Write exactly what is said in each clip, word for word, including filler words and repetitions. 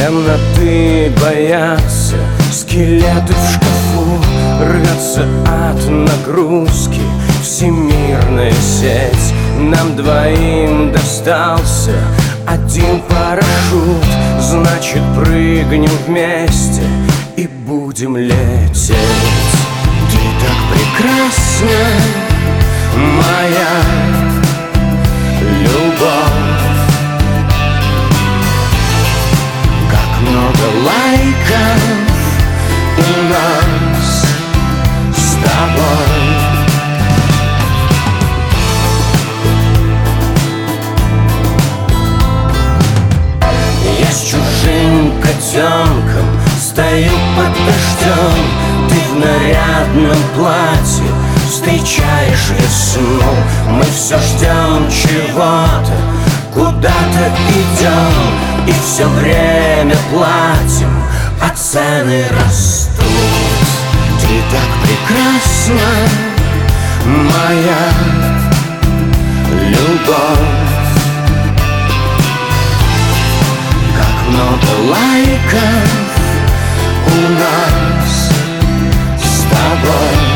Темноты боятся, скелеты в шкафу, рвется от нагрузки всемирная сеть. Нам двоим достался один парашют, значит прыгнем вместе и будем лететь. Ты так прекрасна, моя любовь, как много лайков у нас с тобой. Я с чужим котенком стою под дождем, ты в нарядном платье встречаешь весну. Мы все ждем чего-то, куда-то идем, и все время платим, а цены растут. Ты так прекрасна, моя любовь, как много лайков у нас с тобой.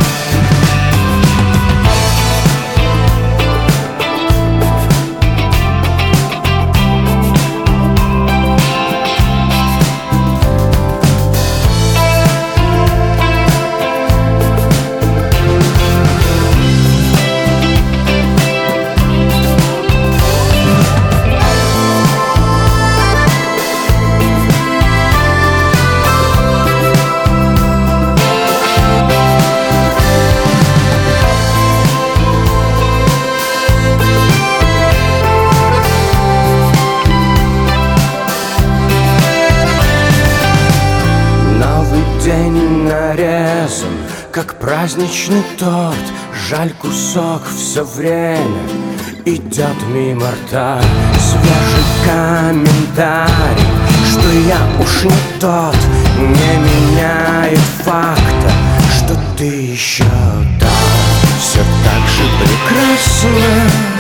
День нарезан, как праздничный торт. Жаль, кусок все время идет мимо рта. Свежий комментарий, что я уж не тот, не меняет факта, что ты еще там. Все так же прекрасно,